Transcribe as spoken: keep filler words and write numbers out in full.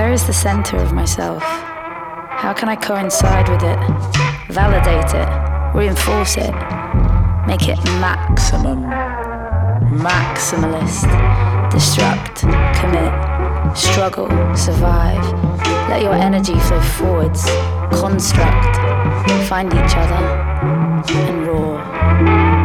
Where is the center of myself? How can I coincide with it, validate it, reinforce it, make it maximum, maximalist, disrupt, commit, struggle, survive, let your energy flow forwards, construct, find each other, and roar.